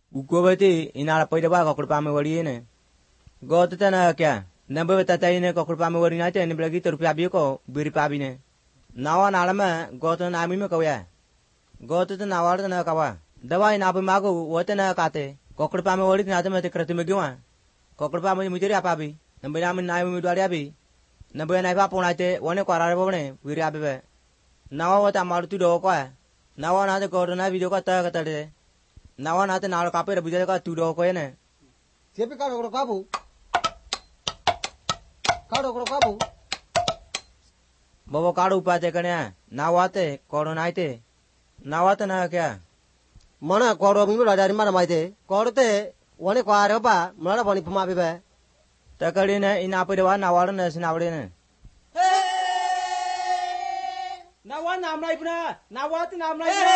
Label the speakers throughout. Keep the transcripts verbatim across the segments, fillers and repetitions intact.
Speaker 1: Ugo berarti ina apa itu bah kokor pame wari ini. Go tu tanah kya? Nampak tata ini kokor pame wari nanti ini belagi terupia biu ko beri pabi ne. Nawa nalama go tu nami me kau ya. Go tu nawa tu na kawa. Dawa ina apa mago wate na kate. Kokor pame wari nanti mati kerja megiwa. Kokor pame mujuri apa bi? Nampak nami nami mudari abi. Nampak nami apa pun nanti wane kuarar bone beri abi be. Nawa wate amaru tu doa ko ya. Nawa nanti go tu na video ko tak kata de. Nawa nanti nalar kape ada bijak ka tu doa ko ya ne.
Speaker 2: Siapa kau kau kabu? Kau kau kabu?
Speaker 1: Bawa kau upah tekanya. Nawa te korona itu. Nawa te na kya?
Speaker 2: Mana kau mimi ada di mana mai te? Kau te wane kuarar apa? Mana bani pema bebe?
Speaker 1: Takali ne ina apa dewa nawa ne sinawari ne.
Speaker 3: Nawa namlai puna. Nawa te namlai puna.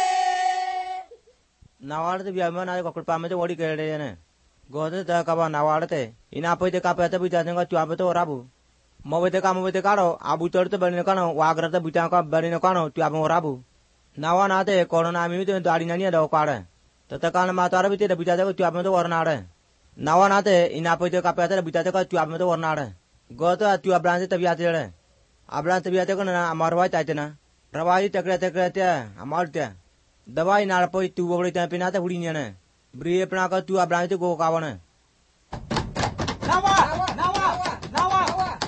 Speaker 1: Nawa te biar mana kokor pame te wari kerja ne. Gote te kaba nawa te. Ina apa te kapa te bijak ne cuape te orabu. Mau te kamu te karo abu ter te bani ne kano wagra te bijak ka bani ne kano cuape orabu. Nawa nate korona mimi te dari nani ada okara. Tete kan mata ara bijak te bijak te cuape te warna ada. Nawa nate ina apa te kapa te bijak te cuape te warna ada. Gote cuape belanja te biar te le. Ablan te biar te kena amarwai te na. Rawai te kere te kere te amar te. Dawai nara poi tu bogre te pina te huri ne. Beri pina ka tu ablan te go kawan.
Speaker 3: Nawa, nawa, nawa.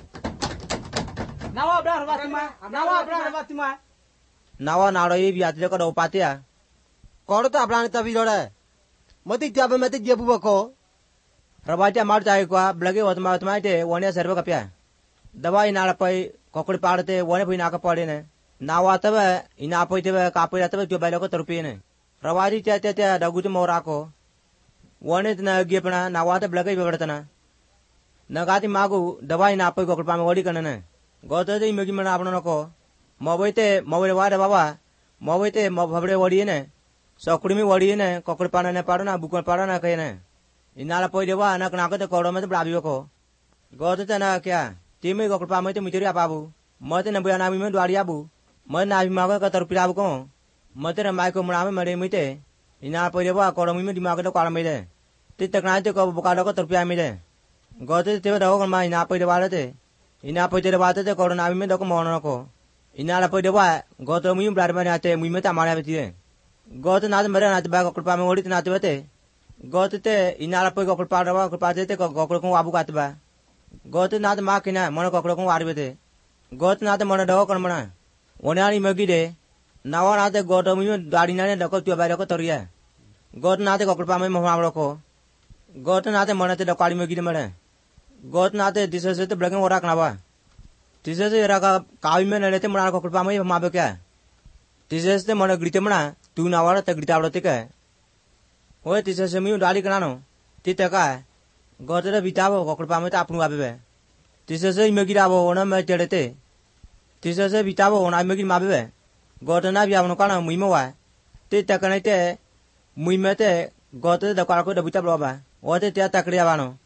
Speaker 3: Nawa benar Fatima. Nawa benar Fatima.
Speaker 1: Nawa naro ini biar te ka do pati ya.
Speaker 2: Kau tu apa ni tapi lora? Mati tiap mati dia buat kau.
Speaker 1: Rawai te amar cai ko belagi wat ma wat te wane serve kapya. Dawai nara poi kokori paड़ te wane poi na ka pade ne. Nawa te ba ina poi te ba ka poi te ba jo bailo ko terpi ne. Rawai te te te dagu te mora ko. Wane te na gie pna nawa te belagi beberta na. Nagati magu dawai na poi kokori pame wadi kana ne. Gote te imegi mana apno ko. Mawai te mawai wada baba. Mawai te mawabde wadi ne. Sokuri mi wadi ne kokori pana ne paड़ na bukon paड़ na kaya ne. Inala poi dewa anak nak te kodo me te brabi ko. Gote te na kya? Timi kokori pame te muteri apa bu? Mate na buya nami me duari abu. Mate na abi maga ka terpi abu ko. Mate na mai ko mrame mare mite. Inala poi dewa kodo mi me di maga te kodo me de. Ti tekna te ko bukado ko terpi ame de. Gote te dawo ko ma ina poi dewa te. Ina poi te dewa te kodo nami me doko mono ko. Inala poi dewa gote mi brad mane ate mi me ta mane beti de. Gote na te mare na te ba kokori pame wodi te na te bete. Gote te inala poi kokori paड़ wa kokori paड़ te ko kokori ko abu kat ba. Gote na te ma kina mono kokori ko wari bete. Gote na te mono dawo kon mana. One ani magi de. Nawa na te gote mi me dari nane doko tu ba doko toriya. Gote na te kokori pame mo ma ko. Gote na te mono te doko ali magi de mane. Gote na te dise se te blage ora kana ba. Dise se era ka kawi me nale te mona kokori pame ma be kya. Dise se te mono grite mana tu nawa te grita brote ka. Oye dise se mi dari kana no. Ti te ka. Gote te bitabo kokori pame te apnu abe be. Dise se imegi rabo ona me chedete. Dise se bitabo ona imegi ma be. Gote na biya no kana muimo wa. Ti te kana te muime te gote te dakar ko dabita bloba. Ote te takriya bano.